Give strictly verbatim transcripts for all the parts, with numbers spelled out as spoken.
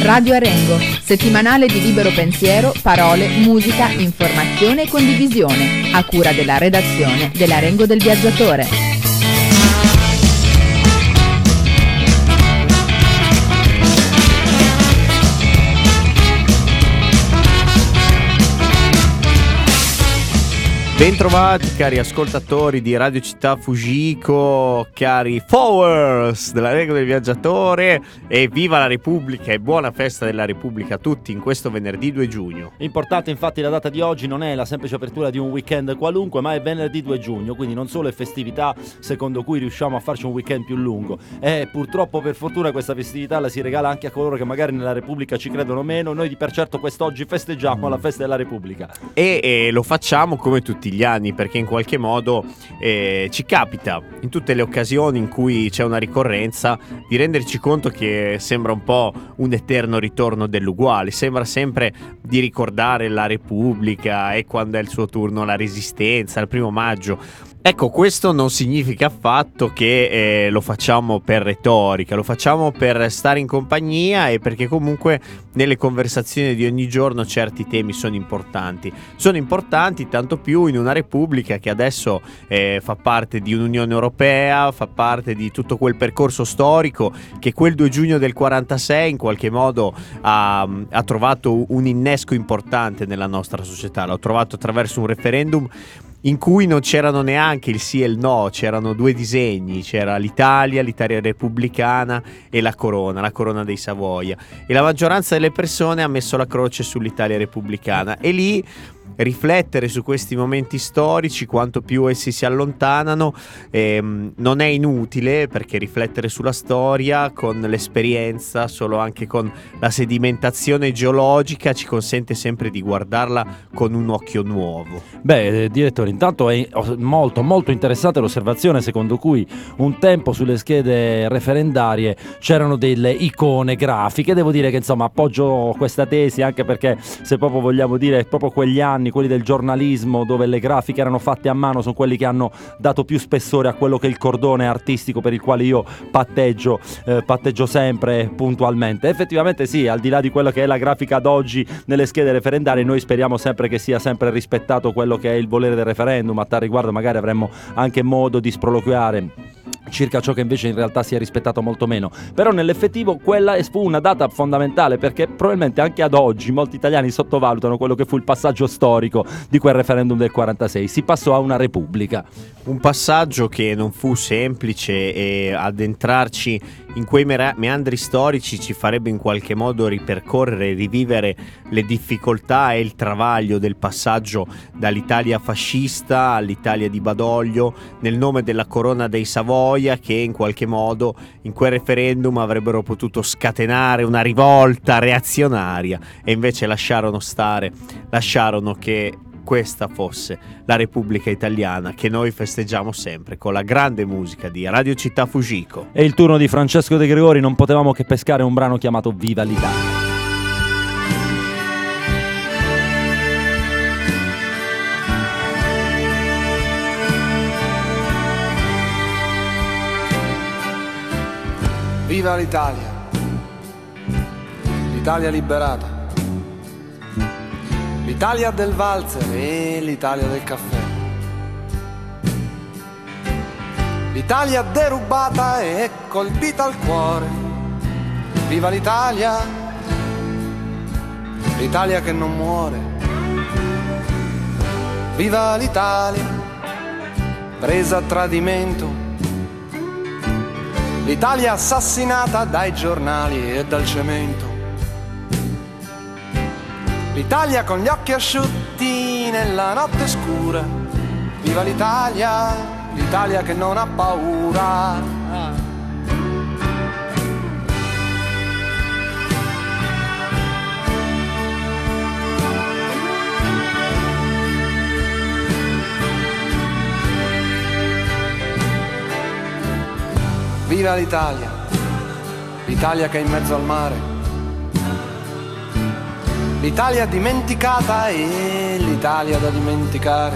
Radio Arengo, settimanale di libero pensiero, parole, musica, informazione e condivisione, a cura della redazione dell'Arengo del Viaggiatore. Bentrovati cari ascoltatori di Radio Città Fujiko, cari followers dell'Arengo del Viaggiatore, e viva la Repubblica e buona festa della Repubblica a tutti in questo venerdì due giugno. Importante infatti la data di oggi non è la semplice apertura di un weekend qualunque, ma è venerdì due giugno, quindi non solo è festività secondo cui riusciamo a farci un weekend più lungo, e purtroppo per fortuna questa festività la si regala anche a coloro che magari nella Repubblica ci credono meno. Noi di per certo quest'oggi festeggiamo la festa della Repubblica e, e lo facciamo come tutti gli anni, perché in qualche modo eh, ci capita in tutte le occasioni in cui c'è una ricorrenza di renderci conto che sembra un po' un eterno ritorno dell'uguale, sembra sempre di ricordare la Repubblica e quando è il suo turno la Resistenza, il primo maggio. Ecco, questo non significa affatto che eh, lo facciamo per retorica, lo facciamo per stare in compagnia e perché comunque nelle conversazioni di ogni giorno certi temi sono importanti. Sono importanti tanto più in una Repubblica che adesso eh, fa parte di un'Unione Europea, fa parte di tutto quel percorso storico che quel due giugno del quarantasei in qualche modo ha, ha trovato un innesco importante nella nostra società. L'ha trovato attraverso un referendum in cui non c'erano neanche il sì e il no, c'erano due disegni, c'era l'Italia, l'Italia repubblicana e la corona, la corona dei Savoia, e la maggioranza delle persone ha messo la croce sull'Italia repubblicana, e lì riflettere su questi momenti storici, quanto più essi si allontanano, ehm, non è inutile, perché riflettere sulla storia con l'esperienza, solo anche con la sedimentazione geologica, ci consente sempre di guardarla con un occhio nuovo. Beh, direttore, intanto è molto molto interessante l'osservazione secondo cui un tempo sulle schede referendarie c'erano delle icone grafiche. Devo dire che insomma appoggio questa tesi, anche perché se proprio vogliamo dire proprio quegli anni, quelli del giornalismo dove le grafiche erano fatte a mano, sono quelli che hanno dato più spessore a quello che è il cordone artistico per il quale io patteggio eh, patteggio sempre puntualmente. Effettivamente sì, al di là di quello che è la grafica ad oggi nelle schede referendarie, noi speriamo sempre che sia sempre rispettato quello che è il volere del referendum. A tal riguardo magari avremmo anche modo di sproloquiare circa ciò che invece in realtà si è rispettato molto meno. Però nell'effettivo quella fu una data fondamentale, perché probabilmente anche ad oggi molti italiani sottovalutano quello che fu il passaggio storico di quel referendum del quarantasei. Si passò a una repubblica, un passaggio che non fu semplice, e addentrarci in quei meandri storici ci farebbe in qualche modo ripercorrere e rivivere le difficoltà e il travaglio del passaggio dall'Italia fascista all'Italia di Badoglio nel nome della corona dei Savoia, che in qualche modo in quel referendum avrebbero potuto scatenare una rivolta reazionaria, e invece lasciarono stare, lasciarono che questa fosse la Repubblica Italiana che noi festeggiamo sempre con la grande musica di Radio Città Fujiko. È il turno di Francesco De Gregori, non potevamo che pescare un brano chiamato Viva l'Italia. Viva l'Italia, l'Italia liberata, l'Italia del valzer e l'Italia del caffè, l'Italia derubata e colpita al cuore. Viva l'Italia, l'Italia che non muore. Viva l'Italia, presa a tradimento, l'Italia assassinata dai giornali e dal cemento, l'Italia con gli occhi asciutti nella notte scura. Viva l'Italia, l'Italia che non ha paura. Viva l'Italia, l'Italia che è in mezzo al mare, l'Italia dimenticata e l'Italia da dimenticare,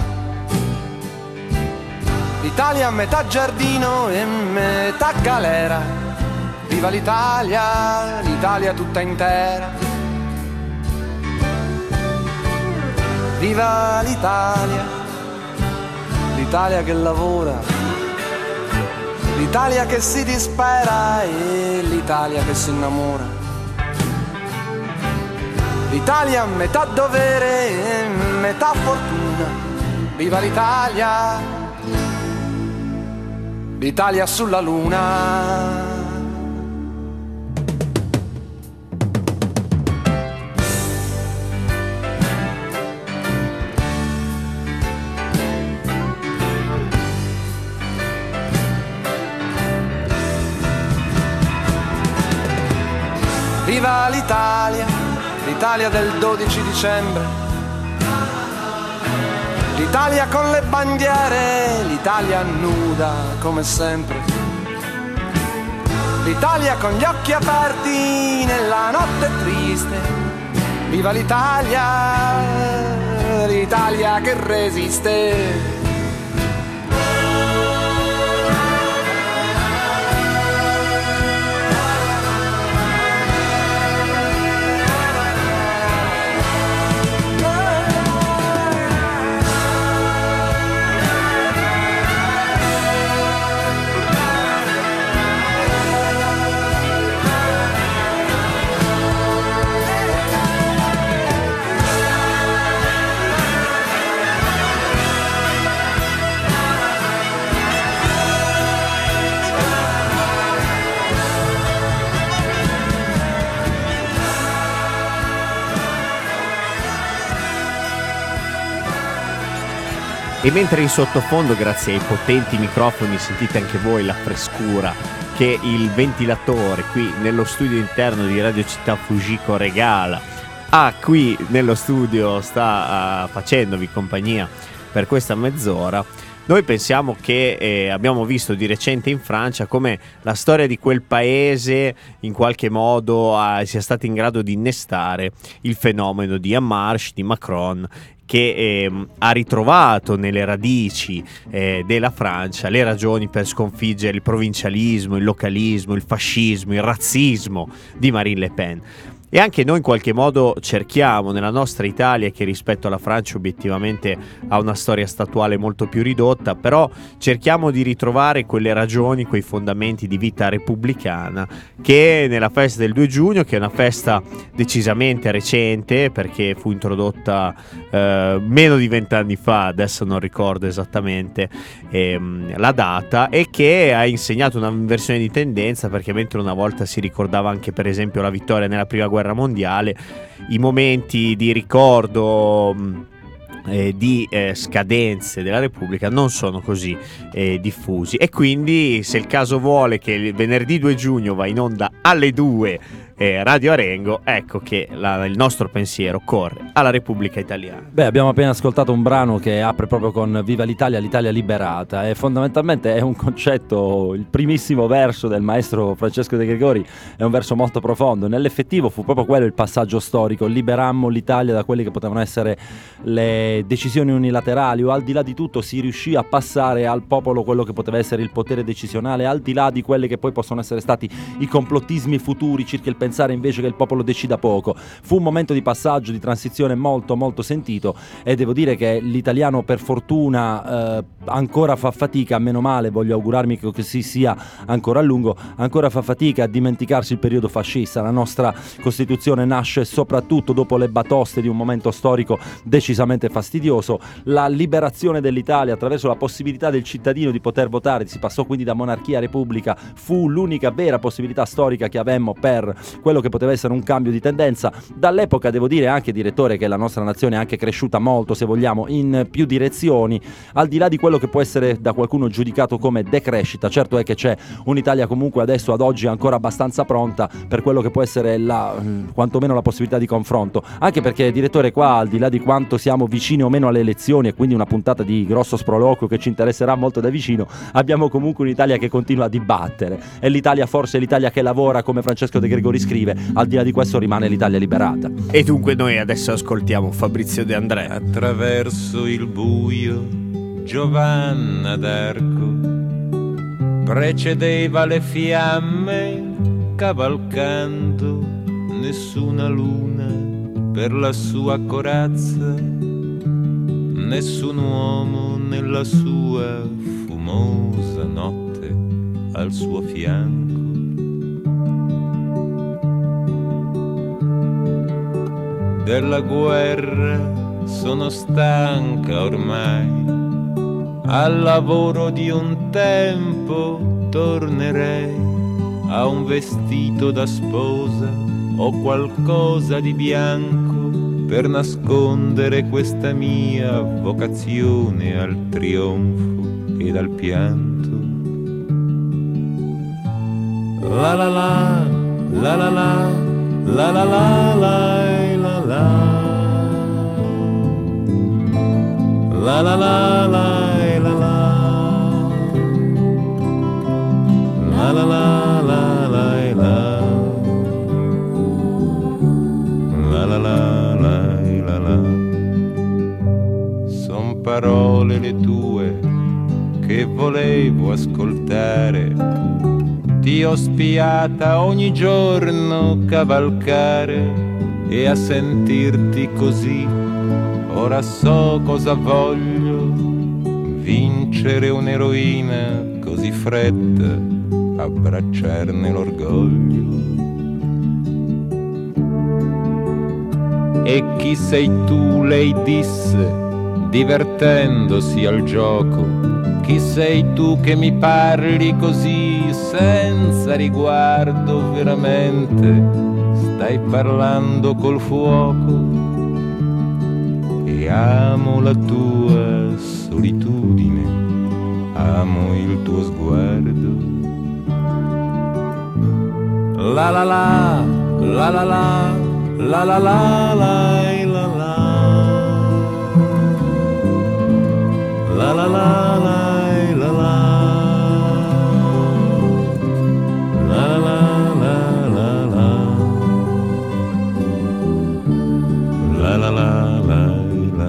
l'Italia a metà giardino e metà galera. viva l'Italia, l'Italia tutta intera. Viva l'Italia, l'Italia che lavora, l'Italia che si dispera e l'Italia che si innamora. L'Italia metà dovere e metà fortuna. Viva l'Italia, l'Italia sulla luna. Viva l'Italia, l'Italia del dodici dicembre, l'Italia con le bandiere, l'Italia nuda come sempre, l'Italia con gli occhi aperti nella notte triste. Viva l'Italia, l'Italia che resiste. E mentre in sottofondo, grazie ai potenti microfoni, sentite anche voi la frescura che il ventilatore qui nello studio interno di Radio Città Fujiko regala, ah, qui nello studio sta uh, facendovi compagnia per questa mezz'ora, noi pensiamo che eh, abbiamo visto di recente in Francia come la storia di quel paese in qualche modo uh, sia stata in grado di innestare il fenomeno di En Marche, di Macron, che eh, ha ritrovato nelle radici eh, della Francia le ragioni per sconfiggere il provincialismo, il localismo, il fascismo, il razzismo di Marine Le Pen. E anche noi in qualche modo cerchiamo nella nostra Italia, che rispetto alla Francia obiettivamente ha una storia statuale molto più ridotta, però cerchiamo di ritrovare quelle ragioni, quei fondamenti di vita repubblicana che nella festa del due giugno, che è una festa decisamente recente perché fu introdotta eh, meno di vent'anni fa, adesso non ricordo esattamente ehm, la data, e che ha insegnato una inversione di tendenza, perché mentre una volta si ricordava anche per esempio la vittoria nella prima guerra mondiale, i momenti di ricordo eh, di eh, scadenze della Repubblica non sono così eh, diffusi, e quindi se il caso vuole che il venerdì due giugno va in onda alle due eh, Radio Arengo, ecco che la, il nostro pensiero corre alla Repubblica Italiana. Beh, abbiamo appena ascoltato un brano che apre proprio con Viva l'Italia, l'Italia liberata, e fondamentalmente è un concetto, il primissimo verso del maestro Francesco De Gregori è un verso molto profondo. Nell'effettivo fu proprio quello il passaggio storico: liberammo l'Italia da quelle che potevano essere le decisioni unilaterali, o al di là di tutto si riuscì a passare al popolo quello che poteva essere il potere decisionale, al di là di quelli che poi possono essere stati i complottismi futuri circa il pensare invece che il popolo decida poco. Fu un momento di passaggio, di transizione molto molto sentito, e devo dire che l'italiano per fortuna eh, ancora fa fatica, meno male, voglio augurarmi che così sia ancora a lungo, ancora fa fatica a dimenticarsi il periodo fascista. La nostra Costituzione nasce soprattutto dopo le batoste di un momento storico decisamente fastidioso. La liberazione dell'Italia attraverso la possibilità del cittadino di poter votare, si passò quindi da monarchia a repubblica, fu l'unica vera possibilità storica che avemmo per quello che poteva essere un cambio di tendenza. Dall'epoca devo dire anche, direttore, che la nostra nazione è anche cresciuta molto, se vogliamo, in più direzioni, al di là di quello che può essere da qualcuno giudicato come decrescita. Certo è che c'è un'Italia comunque adesso ad oggi ancora abbastanza pronta per quello che può essere la, quantomeno la possibilità di confronto, anche perché, direttore, qua al di là di quanto siamo vicini o meno alle elezioni, e quindi una puntata di grosso sproloquio che ci interesserà molto da vicino, abbiamo comunque un'Italia che continua a dibattere. È l'Italia, forse l'Italia che lavora, come Francesco De Gregori scrive, al di là di questo rimane l'Italia liberata. E dunque noi adesso ascoltiamo Fabrizio De André. Attraverso il buio Giovanna d'Arco precedeva le fiamme cavalcando, nessuna luna per la sua corazza, nessun uomo nella sua fumosa notte al suo fianco. Della guerra sono stanca ormai, al lavoro di un tempo tornerei, a un vestito da sposa o qualcosa di bianco per nascondere questa mia vocazione al trionfo ed al pianto. La la la, la la la, la la la la la la. La la la la la la la la la la la la la la la la. Son parole le tue che volevo ascoltare, ti ho spiata ogni giorno cavalcare e a sentirti così ora so cosa voglio, vincere un'eroina così fredda, abbracciarne l'orgoglio. E chi sei tu, lei disse, divertendosi al gioco, chi sei tu che mi parli così senza riguardo veramente, stai parlando col fuoco. E amo la tua solitudine, amo il tuo sguardo. La la la, la la la, la la la la la la. La la la la la la. La la la la la la. La la la la.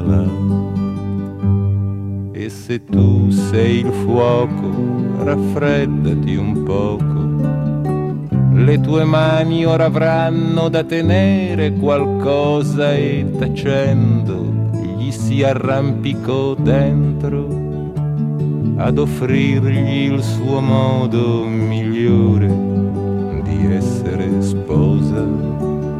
E se tu sei il fuoco, raffreddati un poco, le tue mani ora avranno da tenere qualcosa e tacendo gli si arrampicò dentro ad offrirgli il suo modo migliore di essere sposa.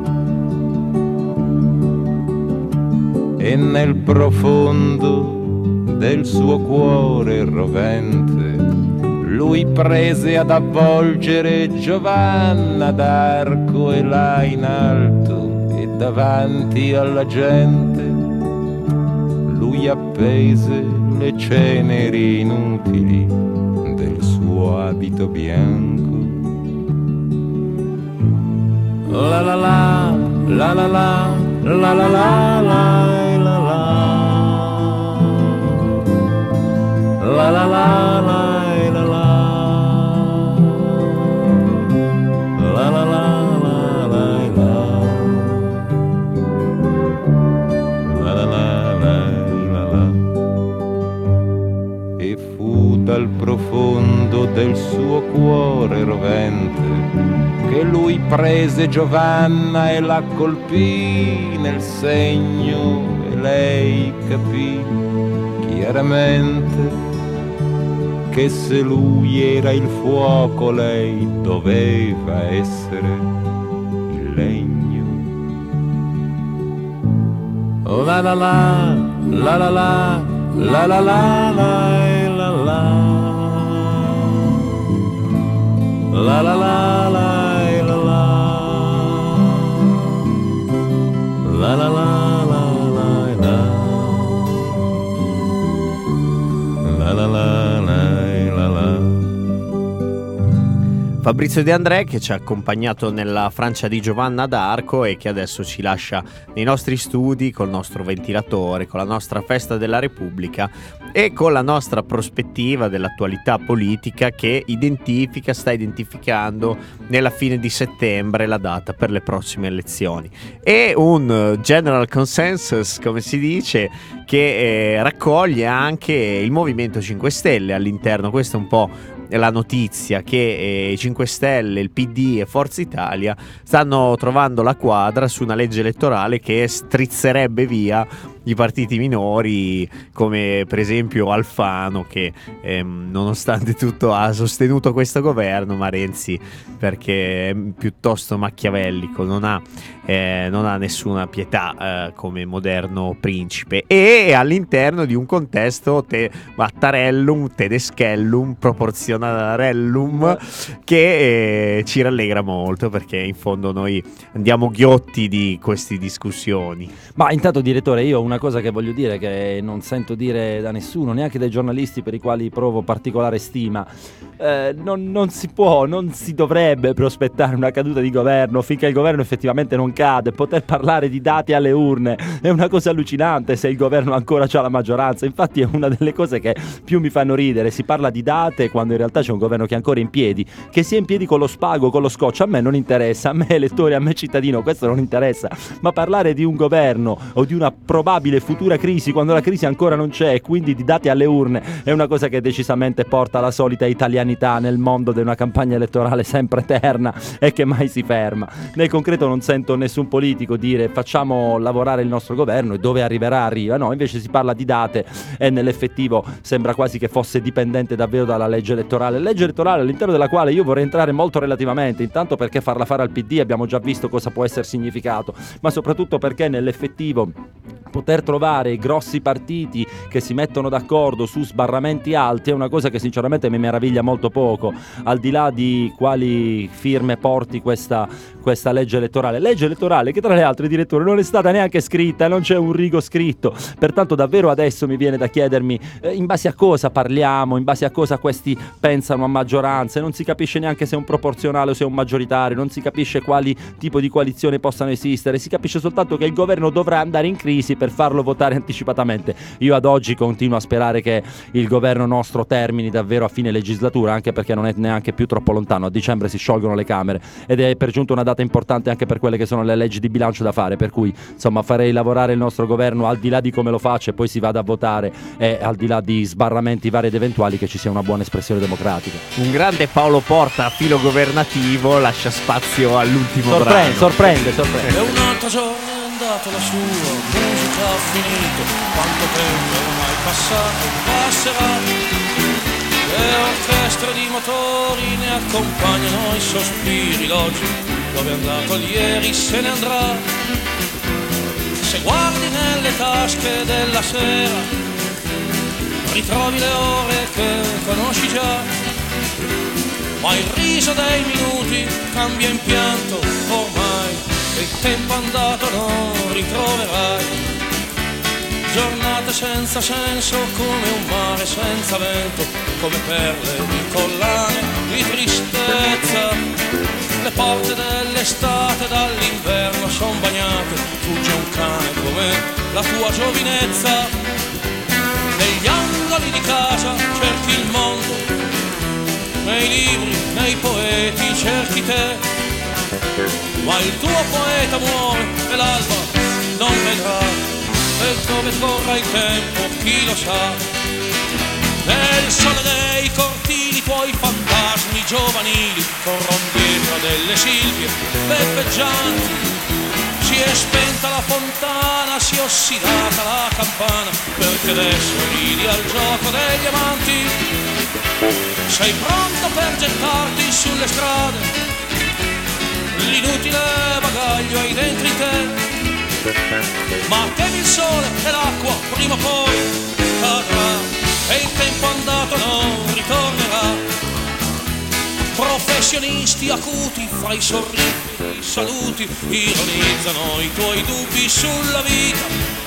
E nel profondo del suo cuore rovente lui prese ad avvolgere Giovanna d'Arco e là in alto e davanti alla gente lui appese le ceneri inutili del suo abito bianco. La la la, la la la, la la la la. La la la la la la. La la la la la la. La la la la la. E fu dal profondo del suo cuore rovente che lui prese Giovanna e la colpì nel segno e lei capì chiaramente che se lui era il fuoco lei doveva essere il legno. La la la, la la la, la la la la la la. La la la la la la. La la la la la la. La la la la la. Fabrizio De André, che ci ha accompagnato nella Francia di Giovanna d'Arco e che adesso ci lascia nei nostri studi col nostro ventilatore, con la nostra festa della Repubblica e con la nostra prospettiva dell'attualità politica che identifica, sta identificando nella fine di settembre la data per le prossime elezioni. E un general consensus, come si dice, che eh, raccoglie anche il Movimento cinque Stelle all'interno. Questo è un po' la notizia che eh, i cinque Stelle, il P D e Forza Italia stanno trovando la quadra su una legge elettorale che strizzerebbe via i partiti minori, come per esempio Alfano, che ehm, nonostante tutto ha sostenuto questo governo, ma Renzi perché è piuttosto machiavellico, non ha, eh, non ha nessuna pietà eh, come moderno principe, e all'interno di un contesto te- Mattarellum, Tedeschellum, Proporzionarellum, che eh, ci rallegra molto, perché in fondo noi andiamo ghiotti di queste discussioni. Ma intanto, direttore, io una cosa che voglio dire, che non sento dire da nessuno, neanche dai giornalisti per i quali provo particolare stima, eh, non, non si può, non si dovrebbe prospettare una caduta di governo finché il governo effettivamente non cade. Poter parlare di dati alle urne è una cosa allucinante se il governo ancora c'ha la maggioranza. Infatti è una delle cose che più mi fanno ridere. Si parla di date quando in realtà c'è un governo che è ancora in piedi, che sia in piedi con lo spago, con lo scotch, a me non interessa, a me elettore, a me cittadino, questo non interessa. Ma parlare di un governo o di una probabile futura crisi quando la crisi ancora non c'è, e quindi di dati alle urne, è una cosa che decisamente porta alla solita italianità nel mondo di una campagna elettorale sempre eterna e che mai si ferma. Nel concreto non sento nessun politico dire facciamo lavorare il nostro governo e dove arriverà arriva, no, invece si parla di date e nell'effettivo sembra quasi che fosse dipendente davvero dalla legge elettorale, legge elettorale all'interno della quale io vorrei entrare molto relativamente, intanto perché farla fare al P D abbiamo già visto cosa può essere significato, ma soprattutto perché nell'effettivo poter trovare i grossi partiti che si mettono d'accordo su sbarramenti alti è una cosa che sinceramente mi meraviglia molto poco, al di là di quali firme porti questa, questa legge elettorale legge elettorale che tra le altre, direttore, non è stata neanche scritta, non c'è un rigo scritto, pertanto davvero adesso mi viene da chiedermi eh, in base a cosa parliamo, in base a cosa questi pensano a maggioranze, non si capisce neanche se è un proporzionale o se è un maggioritario, non si capisce quali tipo di coalizione possano esistere, si capisce soltanto che il governo dovrà andare in crisi per farlo votare anticipatamente. Io ad oggi continuo a sperare che il governo nostro termini davvero a fine legislatura, anche perché non è neanche più troppo lontano, a dicembre si sciolgono le Camere ed è per giunta una data importante anche per quelle che sono le leggi di bilancio da fare, per cui insomma farei lavorare il nostro governo al di là di come lo faccia e poi si vada a votare, e al di là di sbarramenti vari ed eventuali che ci sia una buona espressione democratica. Un grande Paolo Porta a filo governativo lascia spazio all'ultimo sorprende, brano. Sorprende, sorprende. E un altro giorno è andato la sua, musica ha finito, quanto tempo è ormai passato, passerà. Le orchestre di motori ne accompagnano i sospiri, l'oggi dove è andato ieri se ne andrà. Se guardi nelle tasche della sera, ritrovi le ore che conosci già, ma il riso dei minuti cambia in pianto ormai, e il tempo andato non ritroverai. Giornate senza senso come un mare senza vento, come perle di collane di tristezza. Le porte dell'estate dall'inverno son bagnate, fugge un cane come la tua giovinezza. Negli angoli di casa cerchi il mondo, nei libri, nei poeti cerchi te, ma il tuo poeta muore e l'alba non vedrà, e dove corra il tempo chi lo sa. Nel sole dei cortili tuoi fantasmi giovanili corrono dietro a delle silvie beffeggianti. Si è spenta la fontana, si è ossidata la campana, perché adesso ridi al gioco degli amanti. Sei pronto per gettarti sulle strade, l'inutile bagaglio hai dentro di te, ma temi il sole e l'acqua prima o poi cadrà, e il tempo andato non ritornerà. Professionisti acuti fra i sorrisi e i saluti ironizzano i tuoi dubbi sulla vita.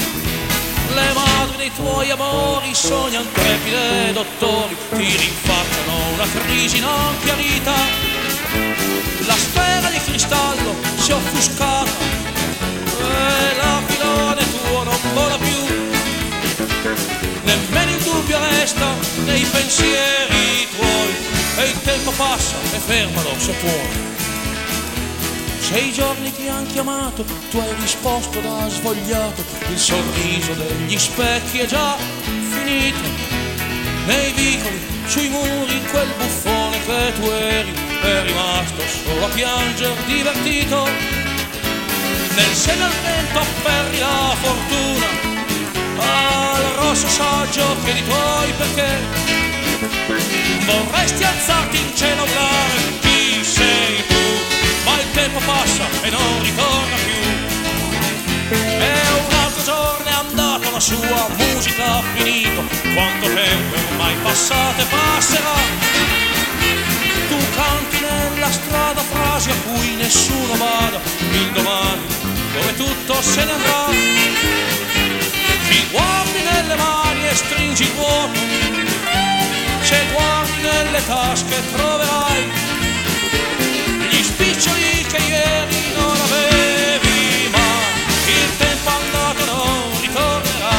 Le madri dei tuoi amori sognano trepide dottori, ti rinfacciano una crisi non chiarita. La sfera di cristallo si è offuscata e l'aquilone tuo non vola più, nemmeno il dubbio resta nei pensieri tuoi, e il tempo passa e fermalo se puoi. Se i giorni ti han chiamato, tu hai risposto da svogliato, il sorriso degli specchi è già finito. nei vicoli, sui muri, quel buffone che tu eri è rimasto solo a pianger divertito. Nel seno al vento afferri la fortuna, al rosso saggio che di tuoi perché vorresti alzarti in cielo a urlare chi sei tu, ma il tempo passa e non ritorna più. E un altro giorno è andato, la sua musica ha finito, quanto tempo è ormai passato e passerà. Tu canti nella strada frasi a cui nessuno bada, il domani dove tutto se ne andrà. Ti guardi nelle mani e stringi il vuoto, se guardi nelle tasche troverai gli spiccioli che ieri non avevi, ma il tempo andato non ritornerà.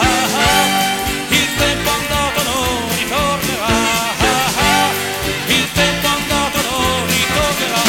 Il tempo andato non ritornerà. Il tempo andato non ritornerà.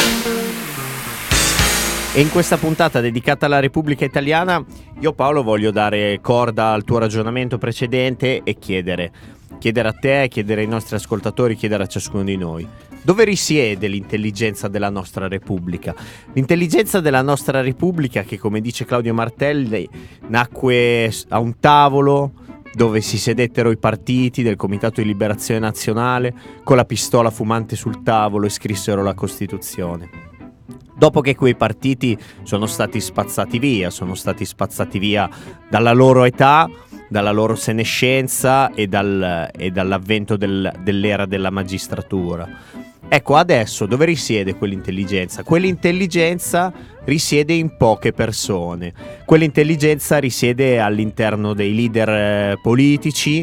E in questa puntata dedicata alla Repubblica Italiana, io Paolo voglio dare corda al tuo ragionamento precedente e chiedere chiedere a te, chiedere ai nostri ascoltatori, chiedere a ciascuno di noi: dove risiede l'intelligenza della nostra Repubblica? L'intelligenza della nostra Repubblica che, come dice Claudio Martelli, nacque a un tavolo dove si sedettero i partiti del Comitato di Liberazione Nazionale con la pistola fumante sul tavolo e scrissero la Costituzione. Dopo che quei partiti sono stati spazzati via, sono stati spazzati via dalla loro età, dalla loro senescenza e, dal, e dall'avvento del, dell'era della magistratura. Ecco, adesso dove risiede quell'intelligenza? Quell'intelligenza risiede in poche persone, quell'intelligenza risiede all'interno dei leader eh, politici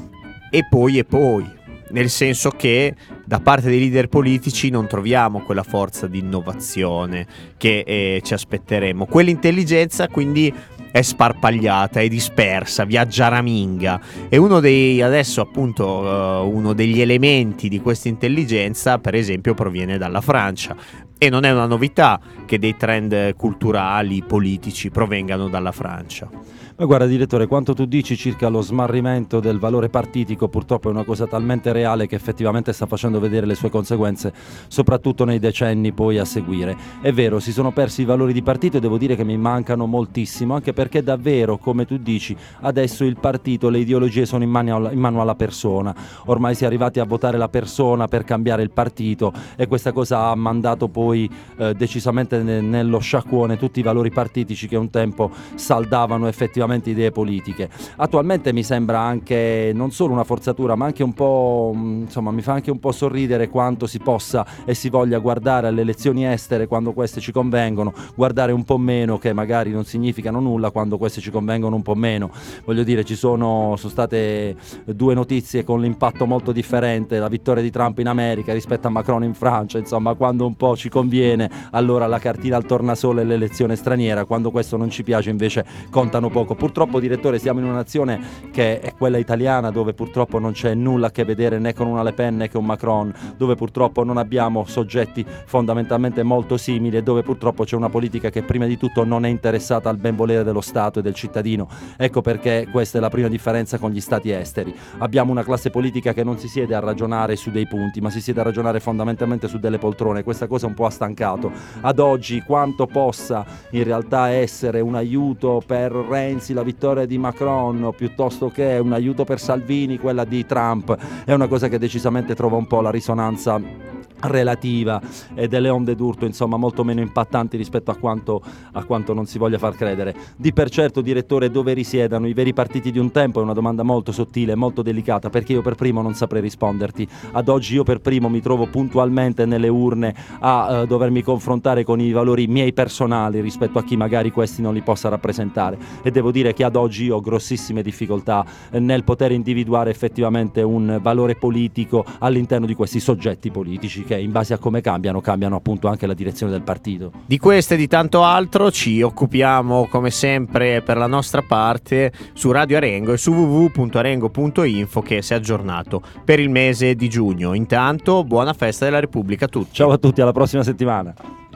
e poi e poi, nel senso che da parte dei leader politici non troviamo quella forza di innovazione che eh, ci aspetteremo. Quell'intelligenza quindi è sparpagliata, è dispersa, viaggia a raminga, e uno dei adesso appunto uh, uno degli elementi di questa intelligenza, per esempio, proviene dalla Francia, e non è una novità che dei trend culturali, politici provengano dalla Francia. Ma guarda, direttore, quanto tu dici circa lo smarrimento del valore partitico purtroppo è una cosa talmente reale che effettivamente sta facendo vedere le sue conseguenze, soprattutto nei decenni poi a seguire. È vero, si sono persi i valori di partito e devo dire che mi mancano moltissimo, anche perché davvero, come tu dici, adesso il partito, le ideologie sono in mano alla, in mano alla persona. Ormai si è arrivati a votare la persona per cambiare il partito, e questa cosa ha mandato poi eh, decisamente ne, nello sciacquone tutti i valori partitici che un tempo saldavano effettivamente idee politiche. Attualmente mi sembra anche non solo una forzatura, ma anche un po', insomma, mi fa anche un po' sorridere quanto si possa e si voglia guardare alle elezioni estere quando queste ci convengono, guardare un po' meno, che magari non significano nulla, quando queste ci convengono un po' meno. Voglio dire, ci sono, sono state due notizie con l'impatto molto differente: la vittoria di Trump in America rispetto a Macron in Francia. Insomma, quando un po' ci conviene, allora la cartina al tornasole è l'elezione straniera, quando questo non ci piace invece contano poco. Purtroppo, direttore, siamo in una nazione che è quella italiana, dove purtroppo non c'è nulla a che vedere né con una Le Pen né con un Macron, dove purtroppo non abbiamo soggetti fondamentalmente molto simili, e dove purtroppo c'è una politica che prima di tutto non è interessata al benvolere dello Stato e del cittadino. Ecco perché questa è la prima differenza con gli stati esteri. Abbiamo una classe politica che non si siede a ragionare su dei punti, ma si siede a ragionare fondamentalmente su delle poltrone. Questa cosa un po' ha stancato. Ad oggi, quanto possa in realtà essere un aiuto per Renzi la vittoria di Macron, piuttosto che un aiuto per Salvini quella di Trump, è una cosa che decisamente trova un po' la risonanza relativa e delle onde d'urto, insomma, molto meno impattanti rispetto a quanto, a quanto non si voglia far credere. Di per certo, direttore, dove risiedano i veri partiti di un tempo è una domanda molto sottile, molto delicata, perché io per primo non saprei risponderti. Ad oggi io per primo mi trovo puntualmente nelle urne a uh, dovermi confrontare con i valori miei personali rispetto a chi magari questi non li possa rappresentare, e devo dire che ad oggi io ho grossissime difficoltà nel poter individuare effettivamente un valore politico all'interno di questi soggetti politici che, in base a come cambiano, cambiano appunto anche la direzione del partito. Di questo e di tanto altro ci occupiamo come sempre per la nostra parte su Radio Arengo e su w w w punto arengo punto info, che si è aggiornato per il mese di giugno. Intanto buona festa della Repubblica a tutti. Ciao a tutti, alla prossima settimana.